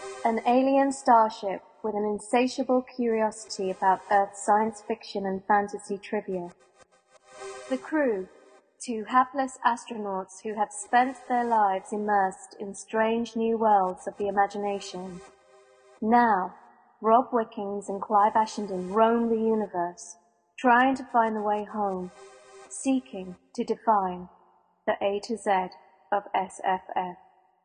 An alien starship with an insatiable curiosity about Earth's science fiction and fantasy trivia. The crew, two hapless astronauts who have spent their lives immersed in strange new worlds of the imagination. Now, Rob Wickings and Clive Ashenden roam the universe, trying to find the way home, seeking to define the A to Z of SFF.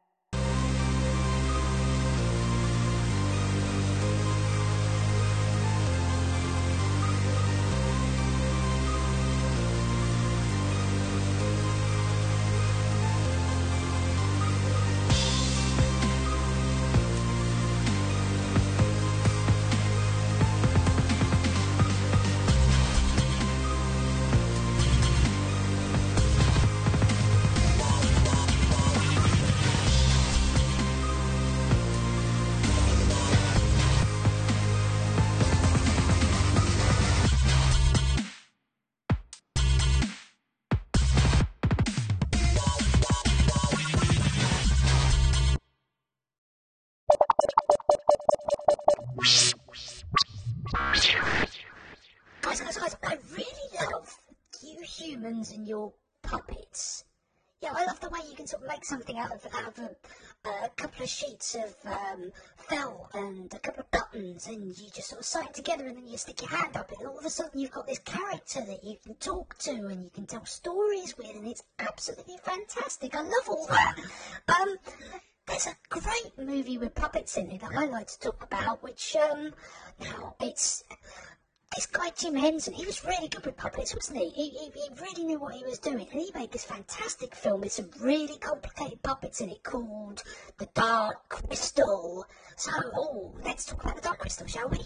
Guys, I really love you humans and your puppets. Yeah, I love the way you can sort of make something out of a couple of sheets of felt and a couple of buttons, and you just sort of sew it together, and then you stick your hand up it, and all of a sudden you've got this character that you can talk to and you can tell stories with, and it's absolutely fantastic. I love all that. There's a great movie with puppets in it that I like to talk about, which now it's this guy Jim Henson. He was really good with puppets, wasn't he? He really knew what he was doing, and he made this fantastic film with some really complicated puppets in it called The Dark Crystal. So, let's talk about The Dark Crystal, shall we?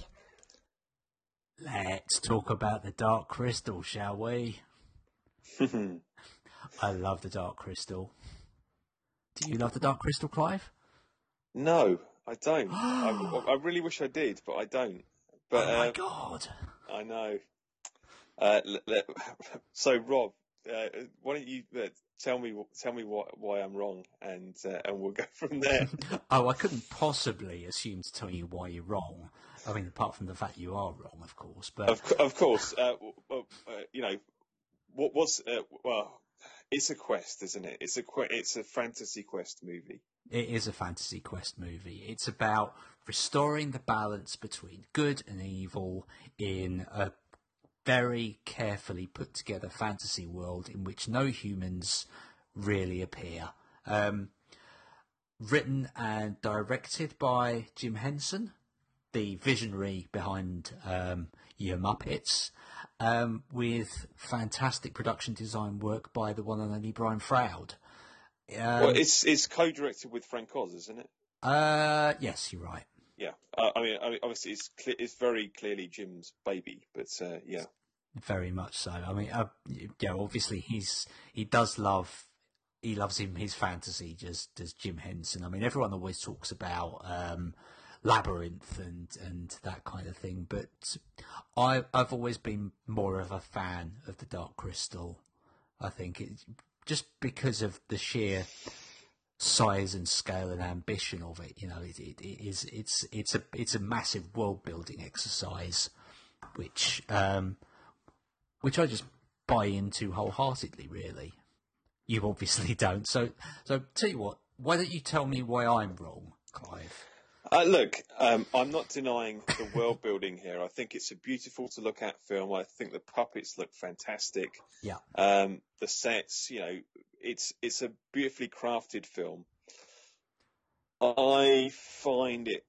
Let's talk about The Dark Crystal, shall we? I love The Dark Crystal. Do you love The Dark Crystal, Clive? No, I don't. I really wish I did, but I don't. But, oh my God! I know. So, Rob, why don't you tell me why I'm wrong, and we'll go from there. Oh, I couldn't possibly assume to tell you why you're wrong. I mean, apart from the fact you are wrong, of course. But of course, you know, what was well, it's a quest, isn't it? It's a fantasy quest movie. It is a fantasy quest movie. It's about restoring the balance between good and evil in a very carefully put together fantasy world in which no humans really appear. Written and directed by Jim Henson, the visionary behind Your Muppets, with fantastic production design work by the one and only Brian Froud. Well, it's co-directed with Frank Oz, isn't it? Yes, you're right. Yeah, I mean, obviously it's very clearly Jim's baby, but yeah, very much so. I mean, yeah, obviously he loves his fantasy, just does Jim Henson. I mean, everyone always talks about Labyrinth and that kind of thing, but I've always been more of a fan of The Dark Crystal. I think just because of the sheer size and scale and ambition of it, you know, it's a massive world building exercise, which I just buy into wholeheartedly. Really, you obviously don't. So tell you what, why don't you tell me why I'm wrong, Clive? Look, I'm not denying the world building here. I think it's a beautiful to look at film. I think the puppets look fantastic. Yeah. The sets, you know, it's a beautifully crafted film. I find it.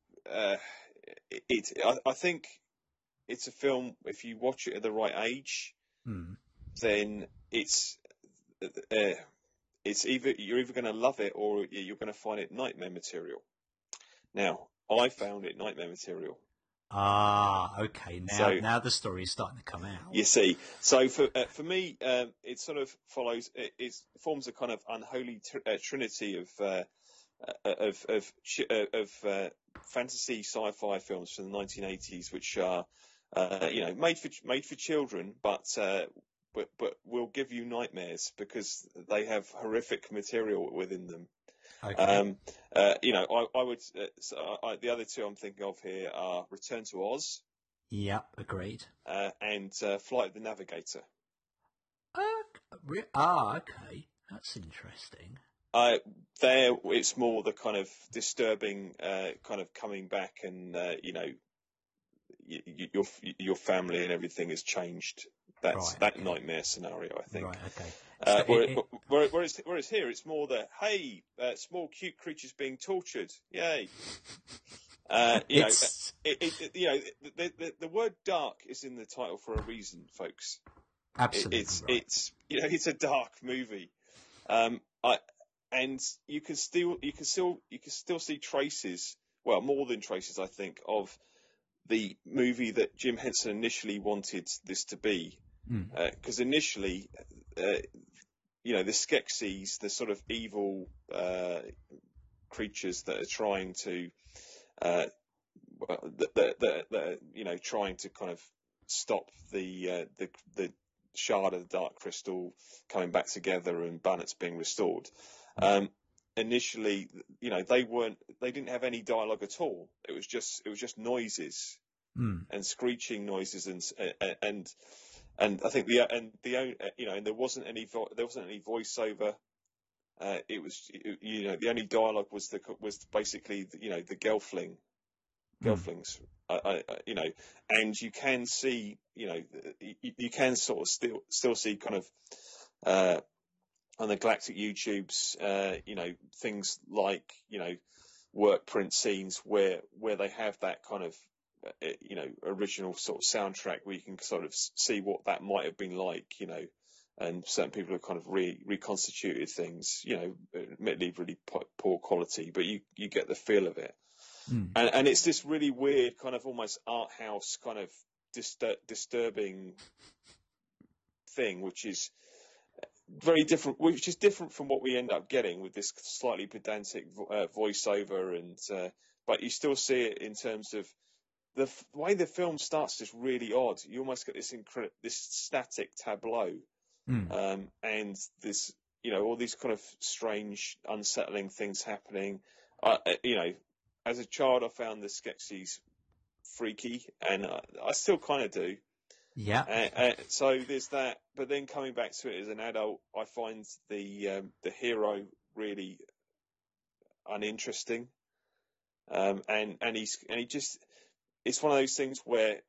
I think it's a film. If you watch it at the right age, then it's you're either going to love it or you're going to find it nightmare material. Now, I found it nightmare material. Ah, okay. Now the story is starting to come out. You see, so for me, it sort of follows. It forms a kind of unholy trinity of fantasy sci-fi films from the 1980s, which are you know made for children, but will give you nightmares because they have horrific material within them. Okay. I would. The other two I'm thinking of here are Return to Oz Yeah, agreed. and Flight of the Navigator. Okay. That's interesting. There, it's more the kind of disturbing, kind of coming back, and your family and everything has changed. That's Right, that okay. nightmare scenario, I think. Right, okay. So Whereas here, it's more the hey, small cute creatures being tortured, yay. it's The word dark is in the title for a reason, folks. absolutely right. It's a dark movie. And you can still see traces, well, more than traces, I think, of the movie that Jim Henson initially wanted this to be. Because initially, the Skeksis, the sort of evil creatures that are trying to, trying to kind of stop the shard of the Dark Crystal coming back together and Bannet's being restored. Initially, they didn't have any dialogue at all. It was just noises and screeching noises, and I think there wasn't any voiceover. It was the only dialogue was basically the Gelflings. And you can see you can sort of still see kind of on the Galactic YouTubes, things like work print scenes where they have that kind of original sort of soundtrack where you can sort of see what that might have been like, and certain people have kind of reconstituted things, admittedly really poor quality, but you get the feel of it. And it's this really weird kind of almost art house kind of disturbing thing, which is very different, which is different from what we end up getting with this slightly pedantic voiceover, and but you still see it in terms of the way the film starts. Just really odd. You almost get this static tableau, and this all these kind of strange, unsettling things happening. As a child, I found the Skeksis freaky, and I still kind of do. Yeah. So there's that, but then coming back to it as an adult, I find the hero really uninteresting, and he just, it's one of those things where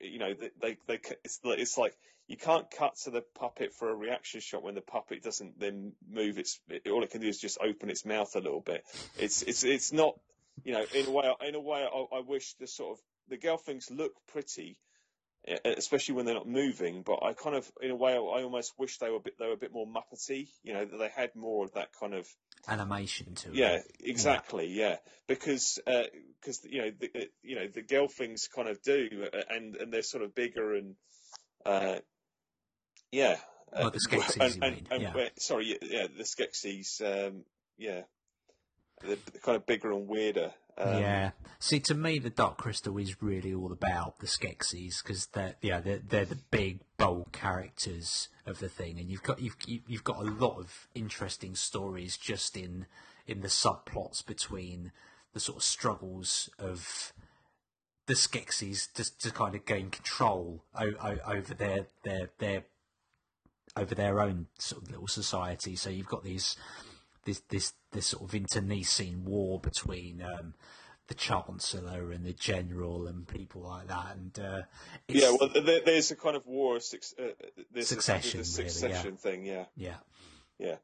it's like you can't cut to the puppet for a reaction shot when the puppet doesn't then move all it can do is just open its mouth a little bit. It's not, in a way I wish the Gelflings look pretty, especially when they're not moving, but I kind of, in a way, I almost wish they were a bit more Muppety, that they had more of that kind of animation to it. Yeah, exactly. Yeah, because the Gelflings kind of do, and they're sort of bigger and yeah. Well, the Skeksis, you mean? The Skeksis. They're kind of bigger and weirder. Yeah. See, to me, the Dark Crystal is really all about the Skeksis, because they're the big, bold characters of the thing, and you've got a lot of interesting stories just in the subplots between the sort of struggles of the Skeksis to kind of gain control over their own sort of little society. So you've got this sort of internecine war between the Chancellor and the General and people like that, and there's a kind of war of succession, succession thing, yeah. Yeah.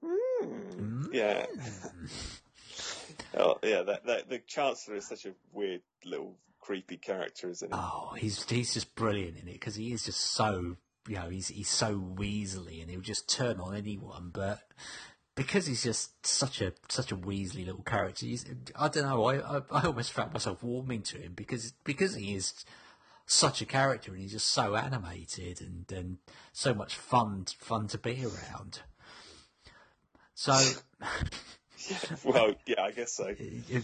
The Chancellor is such a weird little creepy character, isn't he? Oh, he's just brilliant in it, because he is just so he's so weaselly, and he'll just turn on anyone, but because he's just such a weaselly little character, I don't know. I almost found myself warming to him because he is such a character, and he's just so animated and so much fun to be around. So, well, yeah, I guess so.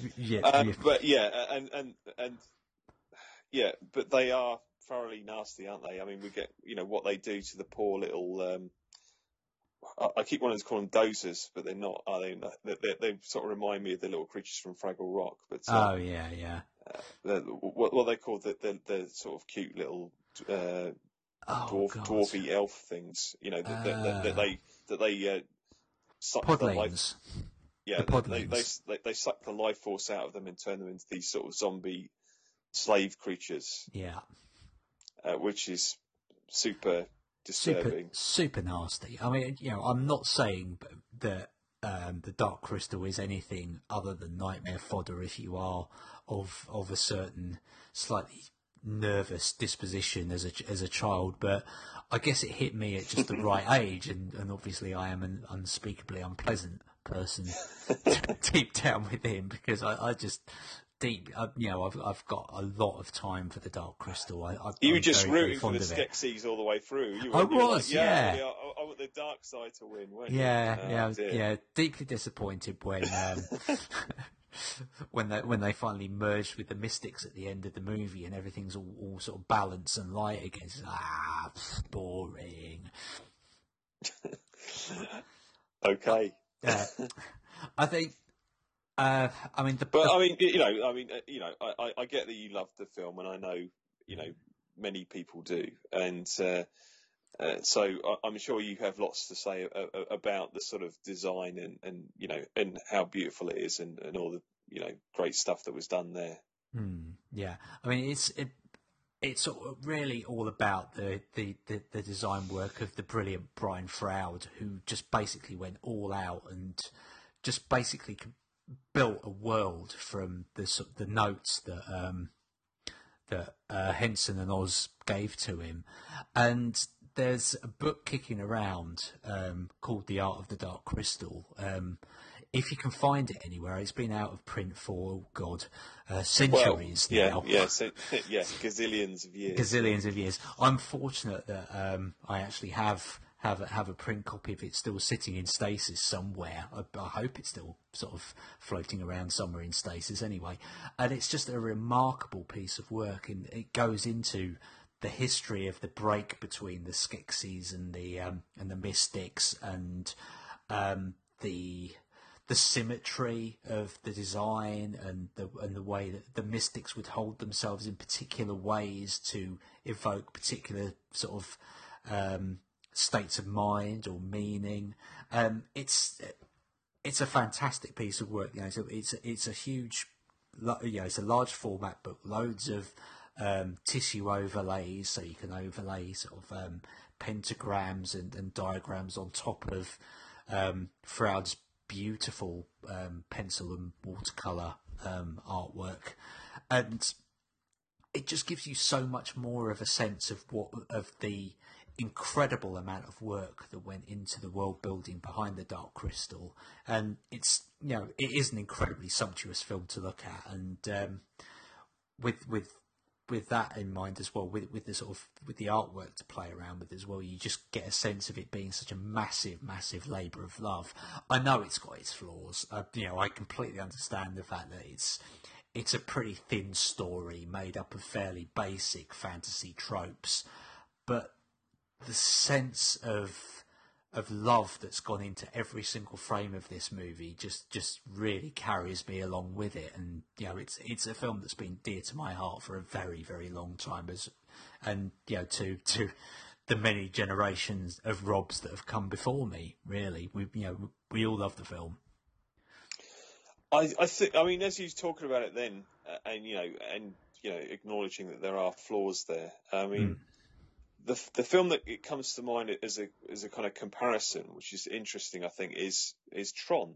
But they are thoroughly nasty, aren't they? I mean, we get what they do to the poor little I keep wanting to call them dozers, but they're not, are they? They sort of remind me of the little creatures from Fraggle Rock. But Oh yeah. what they call the sort of cute little Oh God. dwarfy elf things, that they suck the life. Podlings. Yeah, The podlings. they suck the life force out of them and turn them into these sort of zombie slave creatures. Yeah. Which is super disturbing. Super nasty. I mean, I'm not saying that the Dark Crystal is anything other than nightmare fodder if you are of a certain slightly nervous disposition as a child, but I guess it hit me at just the right age, and obviously I am an unspeakably unpleasant person deep down within, because I just I've got a lot of time for the Dark Crystal. You were I'm just very, rooting for the very Skeksis all the way through. I was, yeah. I want the dark side to win. Yeah. Deeply disappointed when when they finally merged with the Mystics at the end of the movie, and everything's all sort of balanced and light again. It's boring. Okay. I think. I get that you loved the film, and I know many people do, and so I'm sure you have lots to say about the sort of design and how beautiful it is, and all the great stuff that was done there. Yeah, I mean it's sort of really all about the design work of the brilliant Brian Froud, who just basically went all out and just basically built a world from the notes that Henson and Oz gave to him. And there's a book kicking around called The Art of the Dark Crystal. If you can find it anywhere, it's been out of print for centuries now. Gazillions of years. Gazillions of years. I'm fortunate that I actually have a print copy of it still sitting in stasis somewhere. I hope it's still sort of floating around somewhere in stasis anyway. And it's just a remarkable piece of work, and it goes into the history of the break between the Skeksis and the Mystics, and the symmetry of the design, and the way that the Mystics would hold themselves in particular ways to evoke particular sort of states of mind or meaning. It's a fantastic piece of work. So it's a huge, it's a large format book, loads of tissue overlays, so you can overlay sort of pentagrams and diagrams on top of Froud's beautiful pencil and watercolor artwork, and it just gives you so much more of a sense of the incredible amount of work that went into the world building behind the Dark Crystal. And it's it is an incredibly sumptuous film to look at, and with that in mind as well, with the artwork to play around with as well, you just get a sense of it being such a massive labour of love. I know it's got its flaws. I completely understand the fact that it's a pretty thin story made up of fairly basic fantasy tropes, but the sense of love that's gone into every single frame of this movie just really carries me along with it. And it's a film that's been dear to my heart for a very, very long time, to the many generations of Robs that have come before me. Really, we all love the film. I think, I mean, as you're talking about it then, and acknowledging that there are flaws there, I mean, the film that it comes to mind as a kind of comparison, which is interesting, I think, is Tron.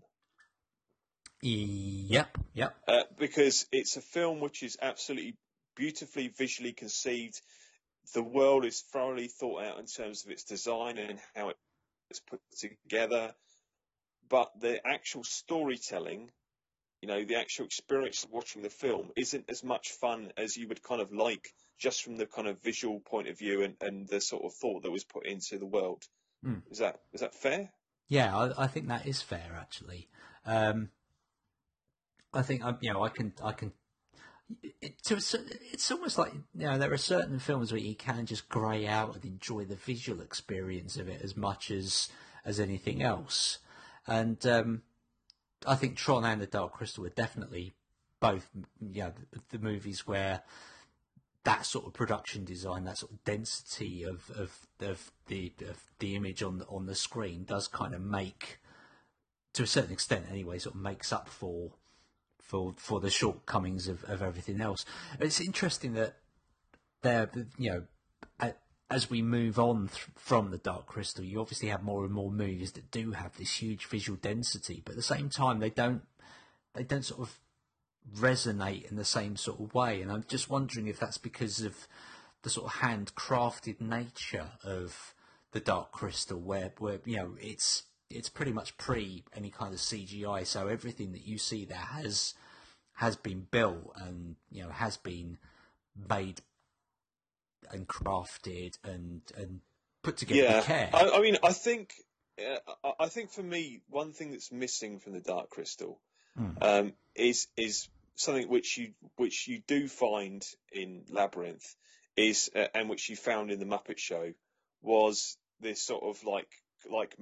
Yep. Because it's a film which is absolutely beautifully visually conceived. The world is thoroughly thought out in terms of its design and how it's put together, but the actual storytelling, the actual experience of watching the film isn't as much fun as you would kind of like, just from the kind of visual point of view and the sort of thought that was put into the world. Is that fair? Yeah, I think that is fair, actually. I think I can. It's almost like there are certain films where you can just grey out and enjoy the visual experience of it as much as as anything else. And I think Tron and The Dark Crystal are definitely both, the movies where that sort of production design, that sort of density of the image on the screen does kind of make, to a certain extent anyway, sort of makes up for the shortcomings of everything else. It's interesting that there, as we move on from The Dark Crystal, you obviously have more and more movies that do have this huge visual density, but at the same time they don't sort of resonate in the same sort of way. And I'm just wondering if that's because of the sort of handcrafted nature of The Dark Crystal, where it's pretty much pre any kind of CGI, so everything that you see there has been built and has been made and crafted and put together with care. I mean, I think for me, one thing that's missing from The Dark Crystal is something which you do find in Labyrinth, and which you found in the Muppet Show, was this sort of like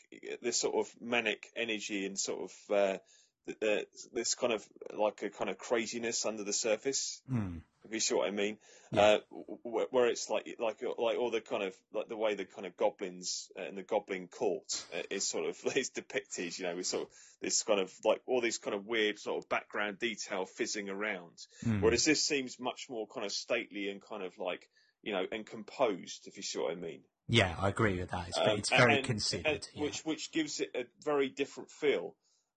manic energy and sort of this kind of like a kind of craziness under the surface. If you see what I mean, where it's like all the kind of like the way the kind of goblins and the goblin court is sort of is depicted, with sort of this kind of like all these kind of weird sort of background detail fizzing around. Whereas this seems much more kind of stately and kind of like and composed, if you see what I mean. Yeah, I agree with that. It's very considered, which gives it a very different feel.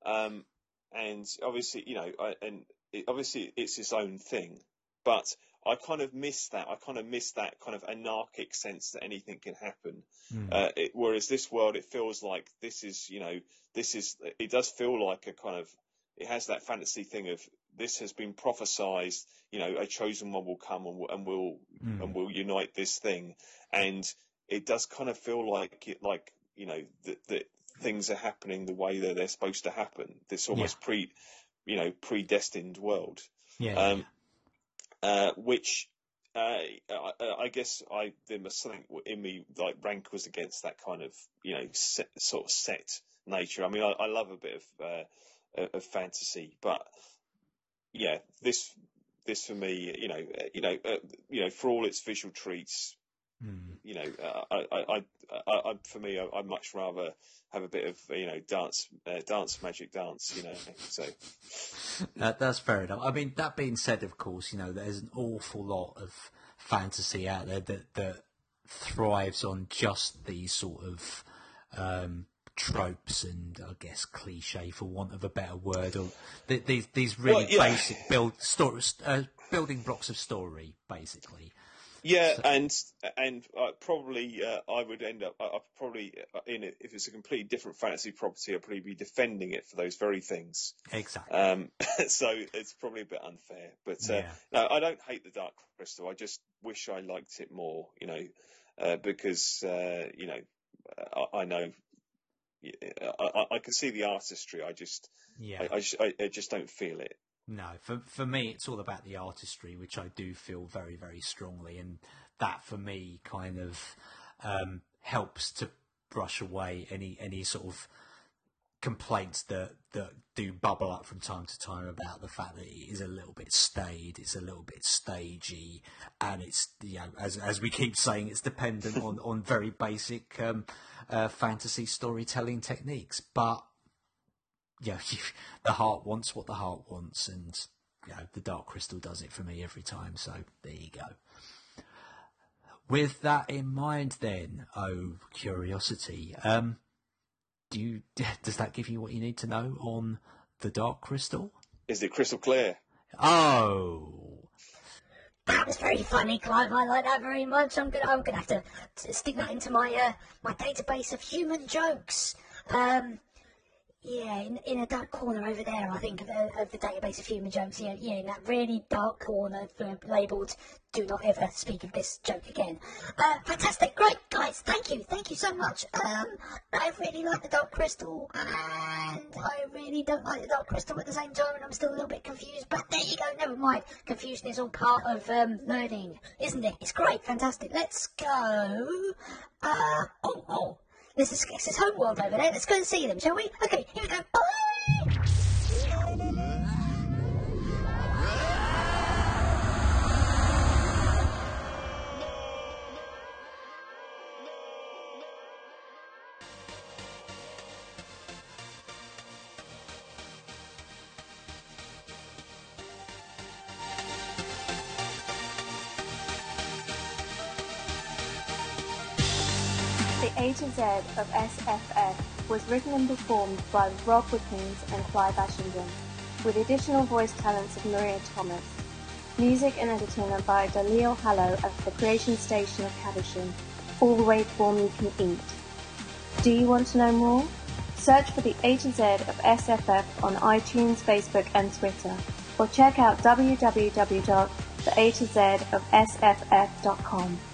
And obviously, obviously it's its own thing, but I kind of miss that. I kind of miss that kind of anarchic sense that anything can happen. Whereas this world, it feels like it does feel like a kind of, it has that fantasy thing of this has been prophesized, a chosen one will come and will unite this thing. And it does kind of feel like that things are happening the way that they're supposed to happen. This almost predestined world. Which I guess there was something in me like rankles against that kind of sort of set nature. I mean, I love a bit of fantasy, but this for me, for all its visual treats. For me, I'd much rather have a bit of dance magic dance. So that's fair enough. I mean, that being said, of course, there's an awful lot of fantasy out there that thrives on just these sort of tropes and, I guess, cliche, for want of a better word, or these really basic building blocks of story, basically. Yeah, and probably I would end up. I probably in it, if it's a completely different fantasy property, I'd probably be defending it for those very things. Exactly. So it's probably a bit unfair, but no, I don't hate The Dark Crystal. I just wish I liked it more. Because I know. I can see the artistry. I just don't feel it. No, for me, it's all about the artistry, which I do feel very, very strongly, and that for me kind of helps to brush away any sort of complaints that do bubble up from time to time about the fact that it is a little bit staid, it's a little bit stagey, and it's as we keep saying, it's dependent on very basic fantasy storytelling techniques, but. The heart wants what the heart wants, and The Dark Crystal does it for me every time. So there you go. With that in mind, then, curiosity, does that give you what you need to know on The Dark Crystal? Is it crystal clear? Oh. That was very funny, Clive. I like that very much. I'm gonna have to stick that into my my database of human jokes. Yeah, in a dark corner over there, I think, of the database of human jokes. Yeah, in that really dark corner labelled "Do not ever speak of this joke again." Fantastic, great, guys. Thank you so much. I really like The Dark Crystal, and I really don't like The Dark Crystal at the same time, and I'm still a little bit confused. But there you go. Never mind. Confusion is all part of learning, isn't it? It's great, fantastic. Let's go. There's a Skex's homeworld over there. Let's go and see them, shall we? Okay, here we go. Bye! The A to Z of SFF was written and performed by Rob Wickings and Clive Ashenden, with additional voice talents of Maria Thomas. Music and editing are by Dalil Hallow at the Creation Station of Caversham, all the way form you can eat. Do you want to know more? Search for the A to Z of SFF on iTunes, Facebook and Twitter, or check out www.theatozofsff.com.